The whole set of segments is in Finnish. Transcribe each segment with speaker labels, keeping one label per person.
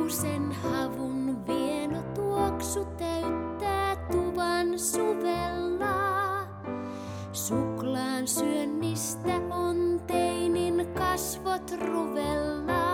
Speaker 1: Kuusen havun vieno tuoksu täyttää tuvan suvella. Suklaan syönnistä on teinin kasvot ruvella.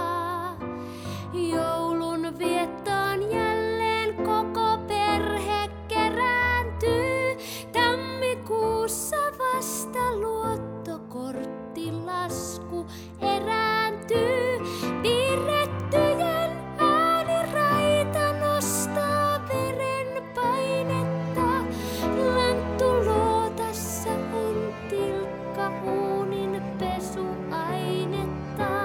Speaker 1: Joulun viettoon jälleen koko perhe kerääntyy. Tammikuussa vasta luottokorttilasku erääntyy. Piirrettyjen ääniraita nostaa verenpainetta. Lanttulootassa on tilkka uunin pesuainetta.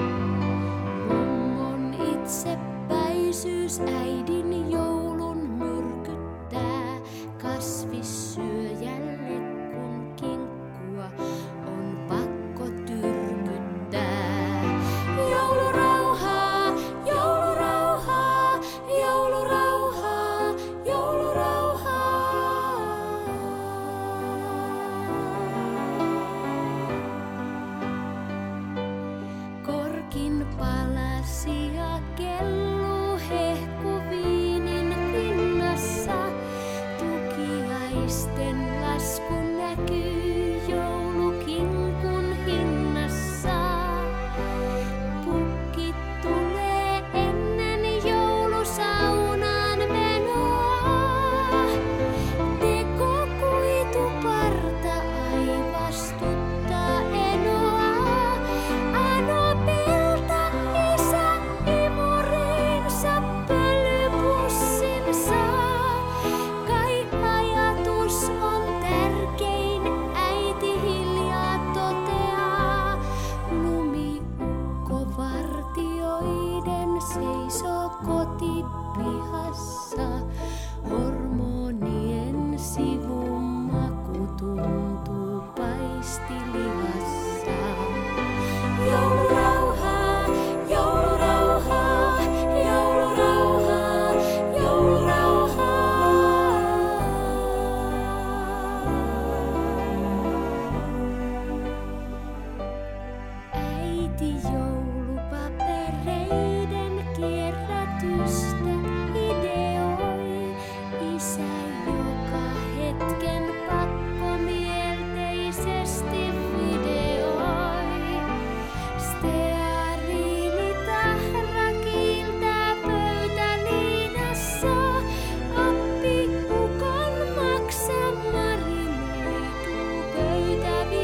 Speaker 1: Mummon itsepäisyys äidin joulun myrkyttää. Kasvissyöjälle kun kinkkua on pakko tyrkyttää. Joulurauhaa, joulurauhaa, joulurauhaa, joulurauhaa. Korkin palasia kelluu hehkuviinin rinnassa. Tukiaisten lasku näkyy joulukinkun hinnassa. Pukki tulee ennen joulusaunaan menoa. Tekokuituparta aivastuttaa enoa. Anopilta isä imuriinsa pölypussin saa. Kai ajatus on tärkein, äiti hiljaa toteaa. Lumiukko vartioiden seisoo kotipihassa. Hormonien sivumaku tuntuu paistilihassa. Joulurauhaa, joulurauhaa, joulurauhaa, joulurauhaa. Äiti joulupapereiden kierrätystä ideoi. Isä joka hetken pakkomielteisesti videoi. Steariinitahra kiiltää pöytäliinassa. Appiukon maksa marinoituu pöytäviinassa.